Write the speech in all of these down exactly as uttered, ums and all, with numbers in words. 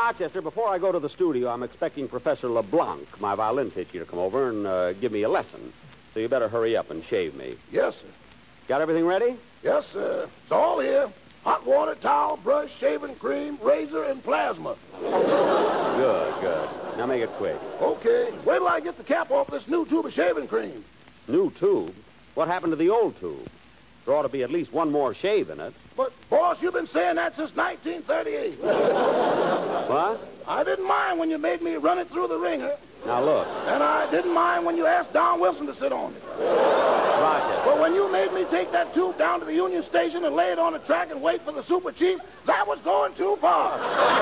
Rochester, before I go to the studio, I'm expecting Professor LeBlanc, my violin teacher, to come over and uh, give me a lesson. So you better hurry up and shave me. Yes, sir. Got everything ready? Yes, sir. It's all here. Hot water, towel, brush, shaving cream, razor, and plasma. Good, good. Now make it quick. Okay. Wait till I get the cap off this new tube of shaving cream. New tube? What happened to the old tube? There ought to be at least one more shave in it. But, boss, you've been saying that since nineteen thirty-eight. What? I didn't mind when you made me run it through the ringer. Now, look. And I didn't mind when you asked Don Wilson to sit on it. Rochester. But when you made me take that tube down to the Union Station and lay it on the track and wait for the super chief, that was going too far.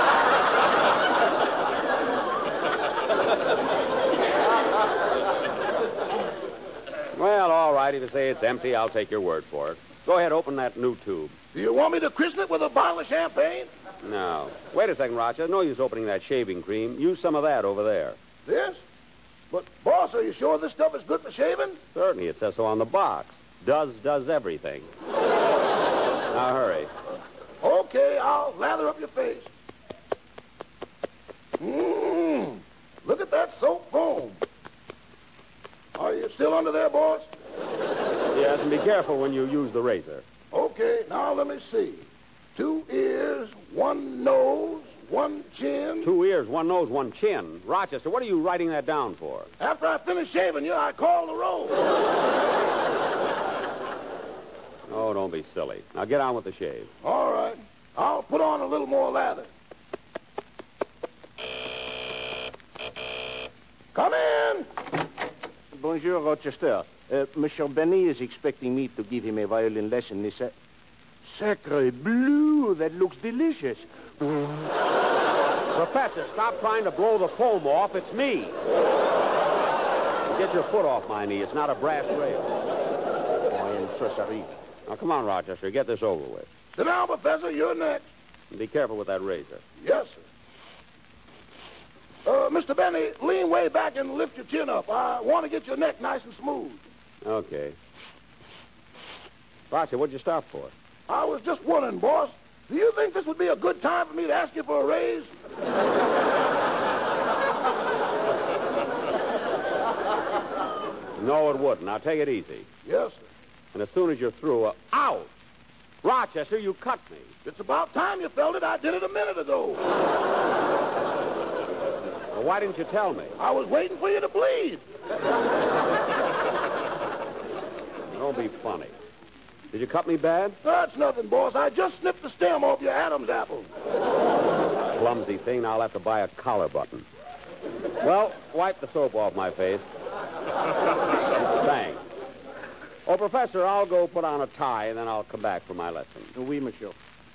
Well, all right. If you say it's empty, I'll take your word for it. Go ahead, open that new tube. Do you want me to christen it with a bottle of champagne? No. Wait a second, Rochester. No use opening that shaving cream. Use some of that over there. This? But, boss, are you sure this stuff is good for shaving? Certainly. It says so on the box. Does, does everything. Now, hurry. Okay, I'll lather up your face. Mmm. Look at that soap foam. Are you still under there, boss? Yes, and be careful when you use the razor. Okay, now let me see. Two ears, one nose, one chin. Two ears, one nose, one chin. Rochester, what are you writing that down for? After I finish shaving you, I call the roll. Oh, don't be silly. Now get on with the shave. All right. I'll put on a little more lather. Come in. Bonjour, Rochester. Uh, Monsieur Benny is expecting me to give him a violin lesson. He said, Sacre bleu, that looks delicious. Professor, stop trying to blow the foam off. It's me. Get your foot off my knee. It's not a brass rail. I am so sorry. Now, come on, Rochester. Get this over with. Sit down, Professor. You're next. And be careful with that razor. Yes, sir. Uh, Mister Benny, lean way back and lift your chin up. I want to get your neck nice and smooth. Okay. Rochester, what'd you stop for? I was just wondering, boss, do you think this would be a good time for me to ask you for a raise? No, it wouldn't. Now, take it easy. Yes, sir. And as soon as you're through, uh, ow! Rochester, you cut me. It's about time you felt it. I did it a minute ago. Well, why didn't you tell me? I was waiting for you to bleed. Don't be funny. Did you cut me bad? That's nothing, boss. I just snipped the stem off your Adam's apple. Clumsy thing. Now I'll have to buy a collar button. Well, wipe the soap off my face. Thanks. Oh, Professor, I'll go put on a tie, and then I'll come back for my lesson. Oui, monsieur.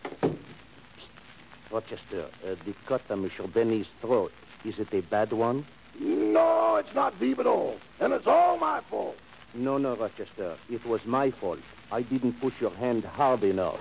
Rochester, uh, the cut on Monsieur Benny's throat, is it a bad one? No, it's not deep at all. And it's all my fault. No, no, Rochester. It was my fault. I didn't push your hand hard enough.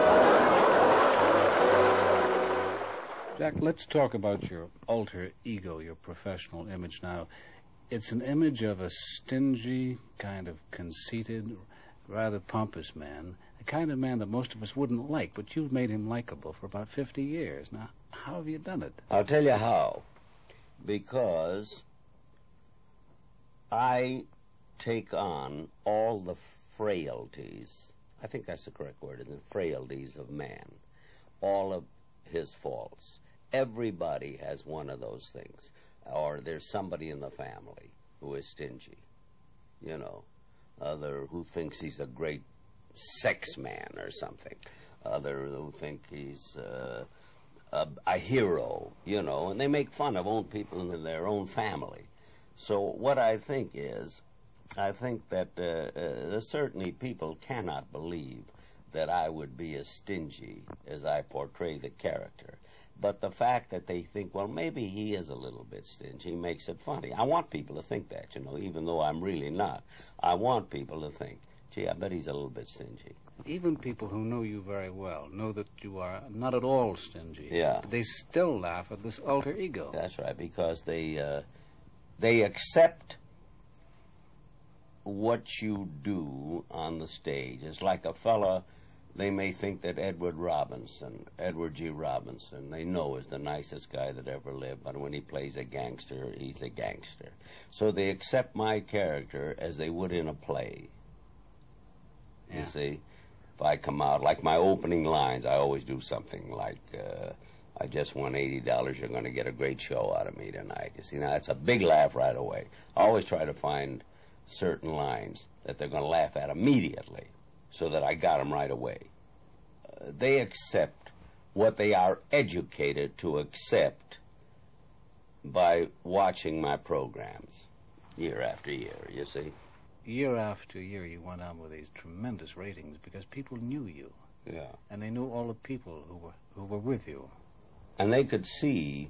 Jack, let's talk about your alter ego, your professional image now. It's an image of a stingy, kind of conceited, rather pompous man, the kind of man that most of us wouldn't like, but you've made him likable for about fifty years. Now, how have you done it? I'll tell you how. Because I take on all the frailties, I think that's the correct word, isn't it? Frailties of man. All of his faults. Everybody has one of those things. Or there's somebody in the family who is stingy, you know. Other who thinks he's a great sex man or something. Other who think he's uh, a, a hero, you know. And they make fun of own people in their own family. So what I think is, I think that uh, uh, certainly people cannot believe that I would be as stingy as I portray the character. But the fact that they think, well, maybe he is a little bit stingy makes it funny. I want people to think that, you know, even though I'm really not. I want people to think, gee, I bet he's a little bit stingy. Even people who know you very well know that you are not at all stingy. Yeah. They still laugh at this alter ego. That's right, because they uh, they accept what you do on the stage. It's like a fella they may think that Edward Robinson, Edward G. Robinson, they know is the nicest guy that ever lived, but when he plays a gangster, he's a gangster. So they accept my character as they would in a play. Yeah. You see? If I come out, like my opening lines, I always do something like, uh, I just won eighty dollars, you're going to get a great show out of me tonight. You see, now that's a big laugh right away. I always try to find certain lines that they're going to laugh at immediately, so that I got them right away. Uh, they accept what they are educated to accept by watching my programs year after year, you see. Year after year, you went on with these tremendous ratings because people knew you. Yeah. And they knew all the people who were who were with you. And they could see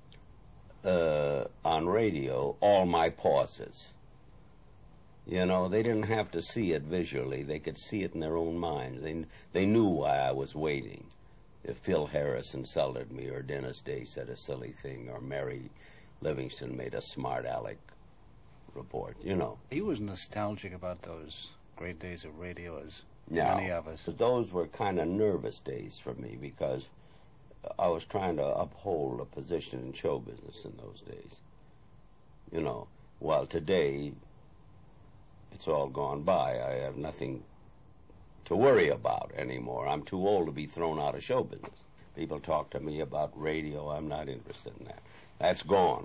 uh, on radio all my pauses. You know, they didn't have to see it visually. They could see it in their own minds. They they knew why I was waiting. If Phil Harris insulted me, or Dennis Day said a silly thing, or Mary Livingston made a smart aleck report, you know. He was nostalgic about those great days of radio, as no, many of us. But those were kind of nervous days for me because I was trying to uphold a position in show business in those days. You know, while today it's all gone by. I have nothing to worry about anymore. I'm too old to be thrown out of show business. People talk to me about radio. I'm not interested in that. That's gone.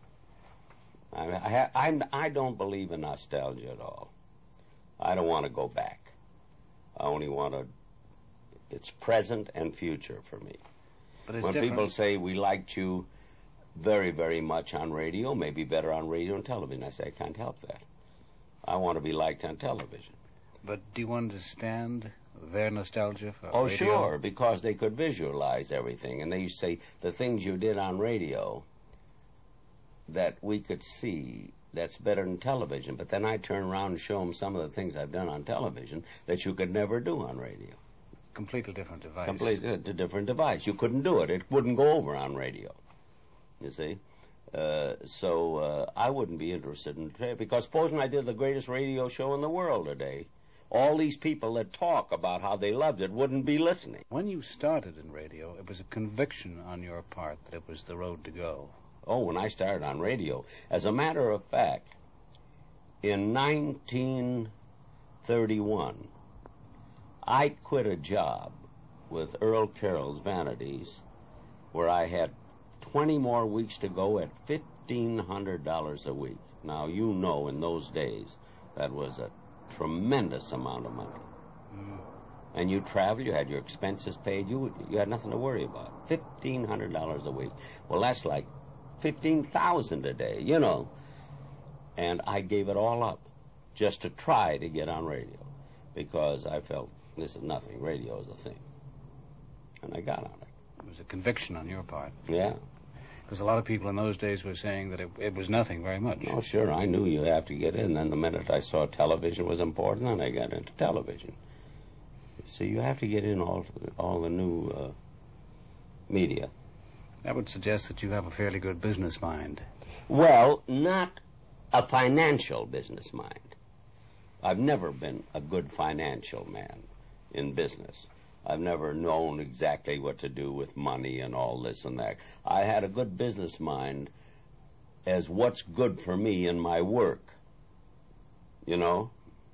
I, I, ha- I'm, I don't believe in nostalgia at all. I don't want to go back. I only want to... It's present and future for me. But it's when different. People say, we liked you very, very much on radio, maybe better on radio and television, I say, I can't help that. I want to be liked on television. But do you understand their nostalgia for Oh, radio? sure, because they could visualize everything. And they used to say, the things you did on radio that we could see, that's better than television. But then I turn around and show them some of the things I've done on television that you could never do on radio. Completely different device. Completely a different device. You couldn't do it. It wouldn't go over on radio, you see. Uh, so uh, I wouldn't be interested in it, because supposing I did the greatest radio show in the world today, all these people that talk about how they loved it wouldn't be listening. When you started in radio, it was a conviction on your part that it was the road to go. Oh, when I started on radio. As a matter of fact, in nineteen thirty-one, I quit a job with Earl Carroll's Vanities where I had twenty more weeks to go at fifteen hundred dollars a week. Now, you know, in those days, that was a tremendous amount of money. Mm. And you traveled, you had your expenses paid, you you had nothing to worry about. fifteen hundred dollars a week. Well, that's like fifteen thousand dollars a day, you know. And I gave it all up just to try to get on radio, because I felt this is nothing. Radio is a thing. And I got on it. It was a conviction on your part. Yeah. Because a lot of people in those days were saying that it, it was nothing very much. Oh, sure. I knew you have to get in. Then the minute I saw television was important, then I got into television. See, you have to get in all all the new uh, media. That would suggest that you have a fairly good business mind. Well, not a financial business mind. I've never been a good financial man in business. I've never known exactly what to do with money and all this and that. I had a good business mind as what's good for me in my work, you know?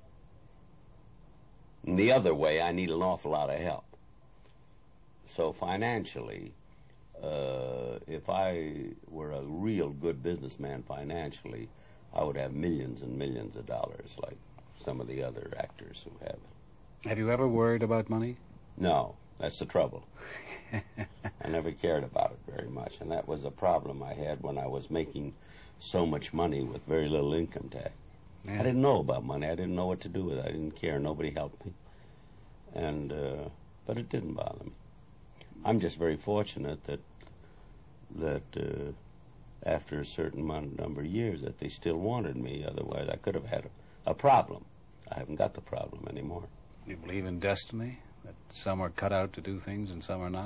And the other way, I need an awful lot of help. So financially, uh, if I were a real good businessman financially, I would have millions and millions of dollars like some of the other actors who have it. Have you ever worried about money? No, that's the trouble. I never cared about it very much, and that was a problem I had when I was making so much money with very little income tax. Yeah. I didn't know about money. I didn't know what to do with it. I didn't care. Nobody helped me. And, uh, but it didn't bother me. I'm just very fortunate that, that uh, after a certain number of years that they still wanted me. Otherwise, I could have had a, a problem. I haven't got the problem anymore. You believe in destiny? That some are cut out to do things and some are not?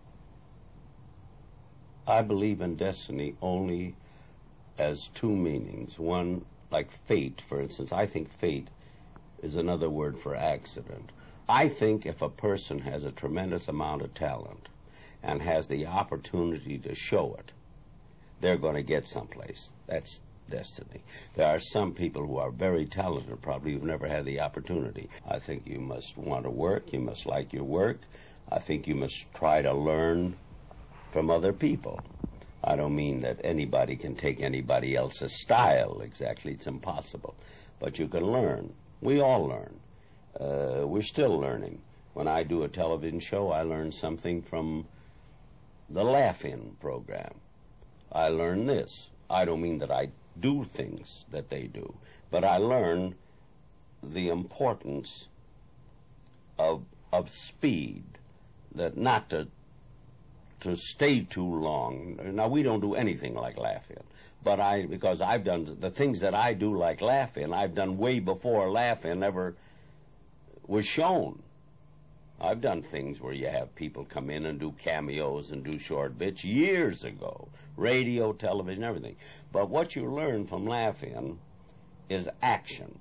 I believe in destiny only as two meanings. One, like fate, for instance. I think fate is another word for accident. I think if a person has a tremendous amount of talent and has the opportunity to show it, they're going to get someplace. That's destiny. There are some people who are very talented, probably who've never had the opportunity. I think you must want to work. You must like your work. I think you must try to learn from other people. I don't mean that anybody can take anybody else's style exactly. It's impossible. But you can learn. We all learn. Uh, we're still learning. When I do a television show, I learn something from the Laugh-In program. I learn this. I don't mean that I do things that they do, but I learn the importance of of speed, that not to to stay too long. Now, we don't do anything like Laugh-In, but I, because I've done the things that I do like Laugh-In, I've done way before Laugh-In ever was shown. I've done things where you have people come in and do cameos and do short bits years ago, radio, television, everything. But what you learn from Laugh-In is action.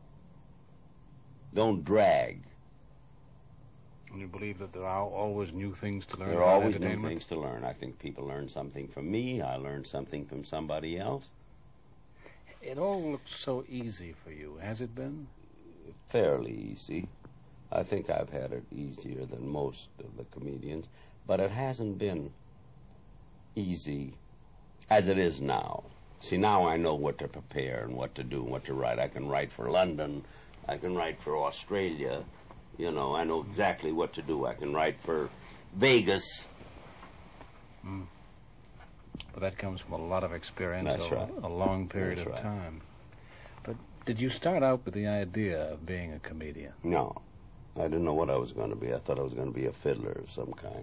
Don't drag. And you believe that there are always new things to learn There are about always new entertainment? things to learn. I think people learn something from me. I learn something from somebody else. It all looks so easy for you. Has it been? Fairly easy. I think I've had it easier than most of the comedians, but it hasn't been easy as it is now. See, now I know what to prepare and what to do and what to write. I can write for London. I can write for Australia. You know, I know exactly what to do. I can write for Vegas. Mm. But that comes from a lot of experience That's over right. a long period That's of right. time. But did you start out with the idea of being a comedian? No. I didn't know what I was going to be. I thought I was going to be a fiddler of some kind.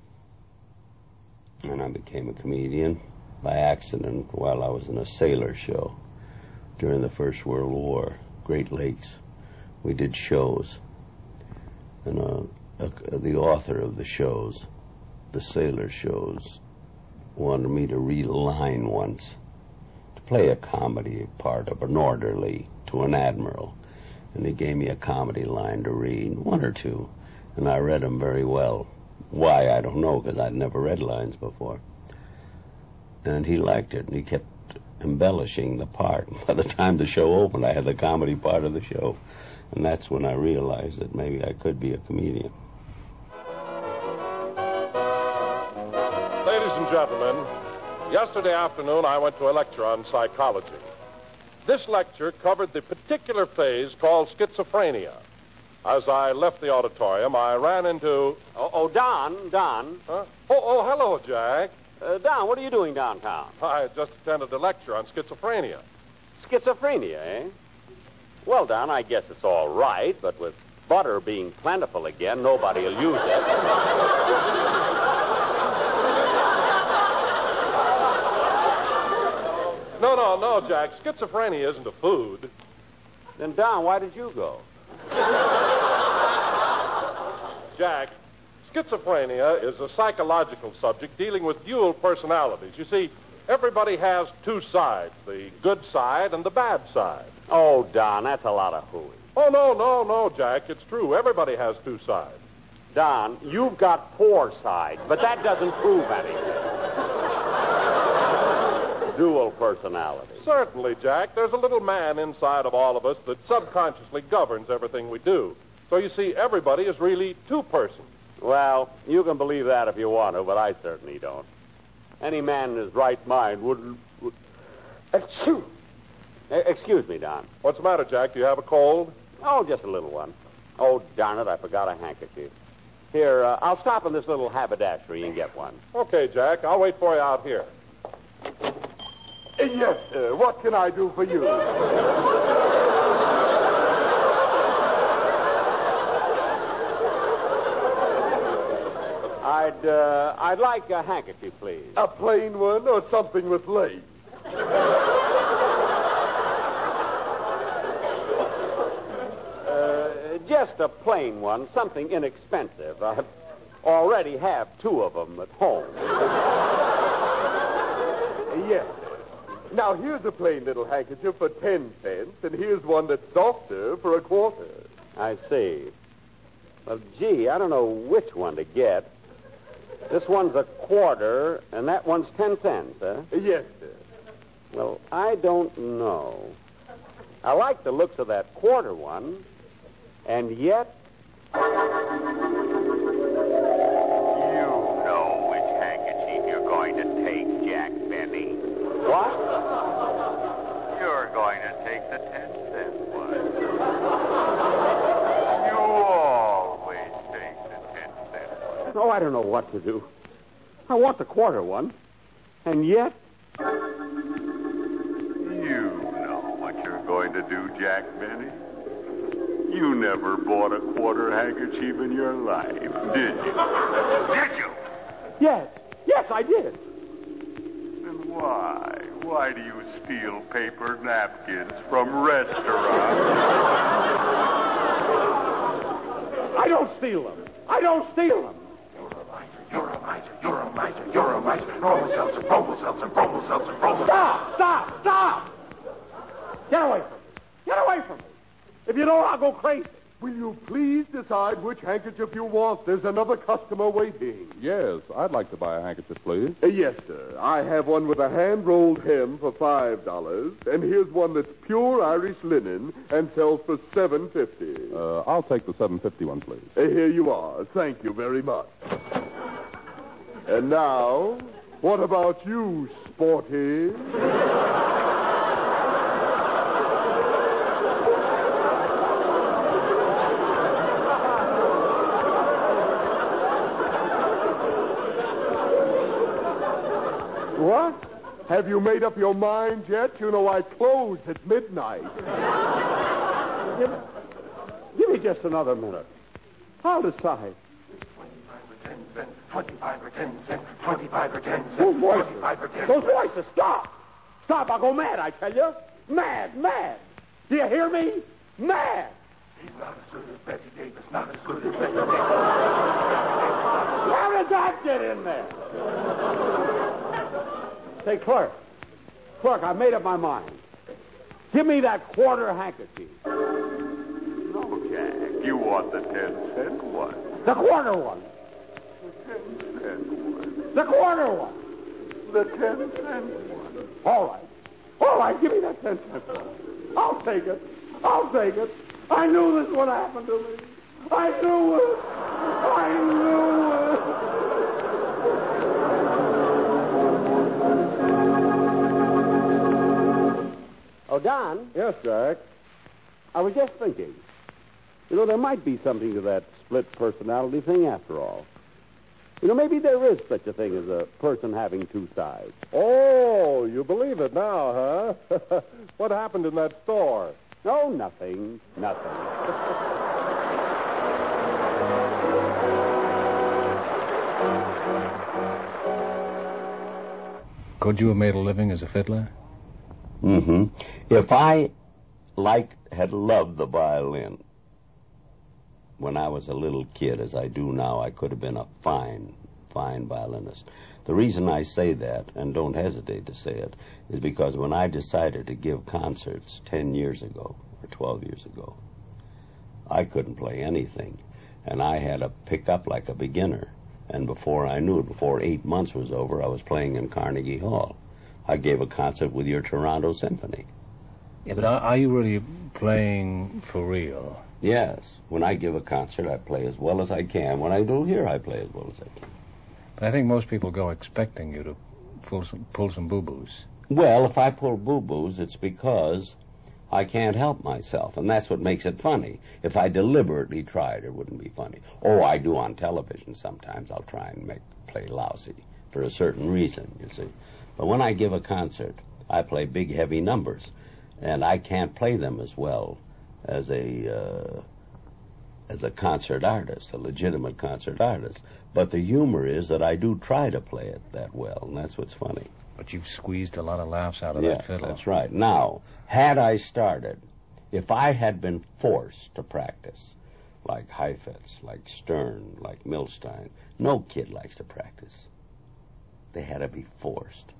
And I became a comedian by accident while I was in a sailor show during the First World War, Great Lakes. We did shows. And uh, a, the author of the shows, the sailor shows, wanted me to read a line once, to play a comedy part of an orderly to an admiral. And he gave me a comedy line to read, one or two, and I read them very well. Why, I don't know, because I'd never read lines before. And he liked it, and he kept embellishing the part. By the time the show opened, I had the comedy part of the show, and that's when I realized that maybe I could be a comedian. Ladies and gentlemen, yesterday afternoon I went to a lecture on psychology. This lecture covered the particular phase called schizophrenia. As I left the auditorium, I ran into... Oh, oh Don, Don. Huh? Oh, oh, hello, Jack. Uh, Don, what are you doing downtown? I just attended a lecture on schizophrenia. Schizophrenia, eh? Well, Don, I guess it's all right, but with butter being plentiful again, nobody will use it. No, no, no, Jack. Schizophrenia isn't a food. Then, Don, why did you go? Jack, schizophrenia is a psychological subject dealing with dual personalities. You see, everybody has two sides, the good side and the bad side. Oh, Don, that's a lot of hooey. Oh, no, no, no, Jack. It's true. Everybody has two sides. Don, you've got four sides, but that doesn't prove anything. Dual personality. Certainly, Jack. There's a little man inside of all of us that subconsciously governs everything we do. So you see, everybody is really two persons. Well, you can believe that if you want to, but I certainly don't. Any man in his right mind wouldn't... Would... Excuse... Excuse me, Don. What's the matter, Jack? Do you have a cold? Oh, just a little one. Oh, darn it, I forgot a handkerchief. Here, uh, I'll stop in this little haberdashery and get one. Okay, Jack. I'll wait for you out here. Yes, sir. What can I do for you? I'd, uh, I'd like a handkerchief, please. A plain one or something with lace? Uh, just a plain one, something inexpensive. I already have two of them at home. Yes, sir. Now, here's a plain little handkerchief for ten cents, and here's one that's softer for a quarter. I see. Well, gee, I don't know which one to get. This one's a quarter, and that one's ten cents, huh? Yes, sir. Well, I don't know. I like the looks of that quarter one, and yet... You know which handkerchief you're going to take, Jack Benny. What? You're going to take the ten cent one. You always take the ten cent one. Oh, I don't know what to do. I want the quarter one, and yet... You know what you're going to do, Jack Benny. You never bought a quarter handkerchief in your life, did you? Did you? Yes. Yes, I did. Then why? Why do you steal paper napkins from restaurants? I don't steal them. I don't steal them. You're a miser, you're a miser, you're a miser. Promo Seltzer, promo Seltzer, promo Seltzer, promo Stop! Stop! Stop! Get away from me. Get away from me. If you don't, I'll go crazy. Will you please decide which handkerchief you want? There's another customer waiting. Yes, I'd like to buy a handkerchief, please. Uh, yes, sir. I have one with a hand-rolled hem for five dollars, and here's one that's pure Irish linen and sells for seven fifty. Uh, I'll take the seven fifty one, please. Uh, here you are. Thank you very much. And now, what about you, Sporty? What? Have you made up your mind yet? You know I close at midnight. Give, give me just another minute. I'll decide. twenty-five or ten cents, twenty-five or ten cents, Those voices. twenty-five or ten Those voices, stop. Stop, I'll go mad, I tell you. Mad, mad. Do you hear me? Mad. He's not as good as Betty Davis, not as good as Betty Davis. How did that get in there? Say, clerk. Clerk, I've made up my mind. Give me that quarter handkerchief. No, Jack. You want the ten cent one. The quarter one. The ten cent one. The quarter one. The ten cent one. All right. All right, give me that ten cent one. I'll take it. I'll take it. I knew this would happen to me. I knew it. I knew it. Oh, Don? Yes, Jack. I was just thinking. You know, there might be something to that split personality thing after all. You know, maybe there is such a thing as a person having two sides. Oh, you believe it now, huh? What happened in that store? No, nothing. Nothing. Could you have made a living as a fiddler? Mm-hmm. If I liked, had loved the violin when I was a little kid, as I do now, I could have been a fine, fine violinist. The reason I say that, and don't hesitate to say it, is because when I decided to give concerts ten years ago, or twelve years ago, I couldn't play anything, and I had to pick up like a beginner. And before I knew it, before eight months was over, I was playing in Carnegie Hall. I gave a concert with your Toronto Symphony. Yeah, but are, are you really playing for real? Yes. When I give a concert, I play as well as I can. When I do here, I play as well as I can. But I think most people go expecting you to pull some, pull some boo-boos. Well, if I pull boo-boos, it's because I can't help myself, and that's what makes it funny. If I deliberately tried, it wouldn't be funny. Oh, I do on television sometimes. I'll try and make play lousy for a certain reason, you see. But when I give a concert, I play big, heavy numbers, and I can't play them as well as a uh, as a concert artist, a legitimate concert artist. But the humor is that I do try to play it that well, and that's what's funny. But you've squeezed a lot of laughs out of Yeah, that fiddle. that's right. Now, had I started, if I had been forced to practice, like Heifetz, like Stern, like Milstein, no kid likes to practice. They had to be forced,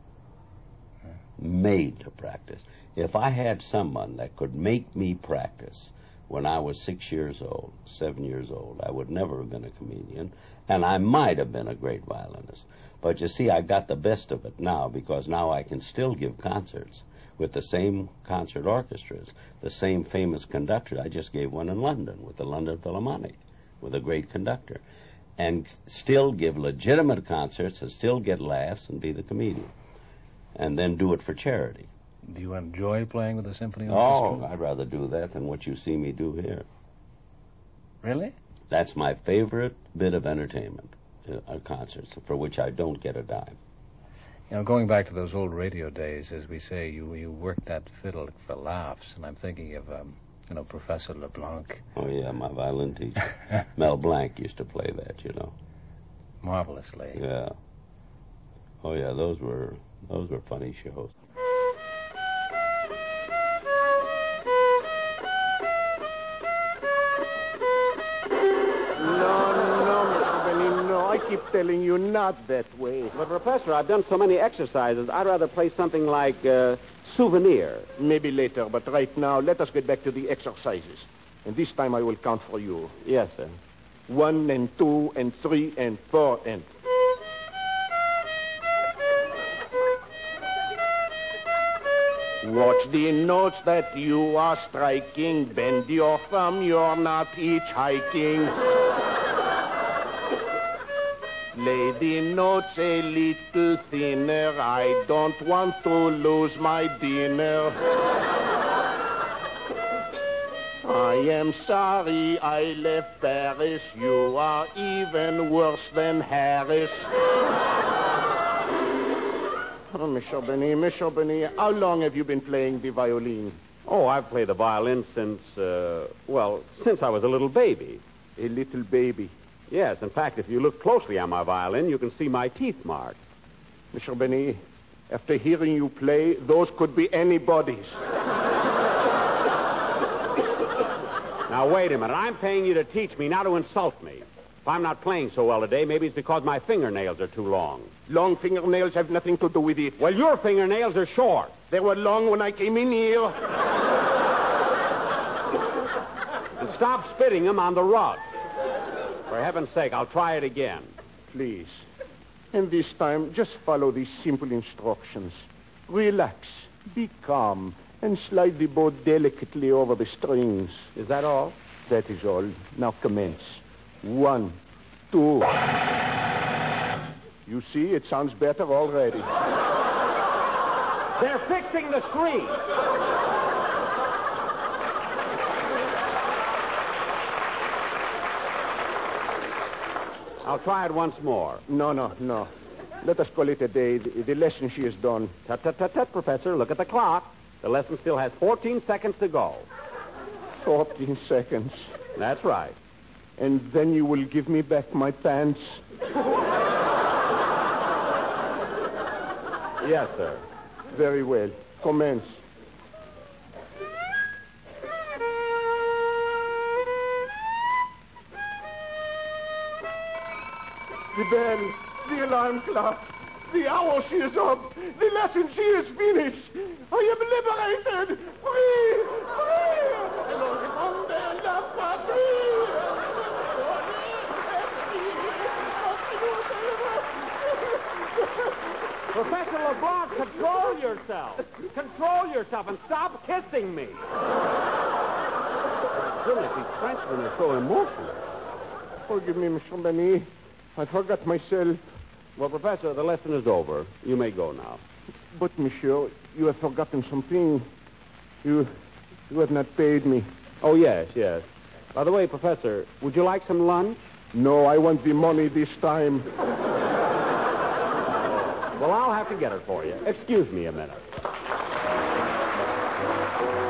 made to practice. If I had someone that could make me practice, when I was six years old, seven years old, I would never have been a comedian, and I might have been a great violinist. But you see, I got the best of it now, because now I can still give concerts with the same concert orchestras, the same famous conductor. I just gave one in London with the London Philharmonic, with a great conductor, and still give legitimate concerts and still get laughs and be the comedian, and then do it for charity. Do you enjoy playing with the symphony Oh, orchestra? I'd rather do that than what you see me do here. Really? That's my favorite bit of entertainment, uh, concerts, for which I don't get a dime. You know, going back to those old radio days, as we say, you you worked that fiddle for laughs, and I'm thinking of, um, you know, Professor LeBlanc. Oh, yeah, my violin teacher. Mel Blanc used to play that, you know. Marvelously. Yeah. Oh, yeah, those were those were funny shows. I keep telling you not that way. But, Professor, I've done so many exercises, I'd rather play something like uh, Souvenir. Maybe later, but right now, let us get back to the exercises. And this time I will count for you. Yes, sir. One and two and three and four and... Watch the notes that you are striking. Bend your thumb, you're not hitchhiking. Lay the notes a little thinner. I don't want to lose my dinner. I am sorry I left Paris. You are even worse than Harris. Oh, Monsieur Benny, Monsieur Benny, how long have you been playing the violin? Oh, I've played the violin since, uh, well, since I was a little baby. A little baby? Yes, in fact, if you look closely on my violin, you can see my teeth mark. Monsieur Benny, after hearing you play, those could be anybody's. Now, wait a minute. I'm paying you to teach me, not to insult me. If I'm not playing so well today, maybe it's because my fingernails are too long. Long fingernails have nothing to do with it. Well, your fingernails are short. They were long when I came in here. And stop spitting them on the rug. For heaven's sake, I'll try it again. Please. And this time, just follow these simple instructions. Relax, be calm, and slide the bow delicately over the strings. Is that all? That is all. Now commence. One, two. You see, it sounds better already. They're fixing the screen. I'll try it once more. No, no, no. Let us call it a day. The, the lesson she has done. Tut, tut, tut, tut, Professor. Look at the clock. The lesson still has fourteen seconds to go. Fourteen seconds. That's right. And then you will give me back my pants? Yes, sir. Very well. Commence. The bell, the alarm clock, the hour she is up, the lesson she is finished. I am liberated, free, free. La patrie. Professor LeBlanc, control yourself. Control yourself and stop kissing me. Goodness, these Frenchmen are so emotional. Forgive me, Monsieur Benny. I forgot myself. Well, Professor, the lesson is over. You may go now. But, Monsieur, you have forgotten something. You, you have not paid me. Oh, yes, yes. By the way, Professor, would you like some lunch? No, I want the money this time. Well, I'll have to get it for you. Excuse me a minute.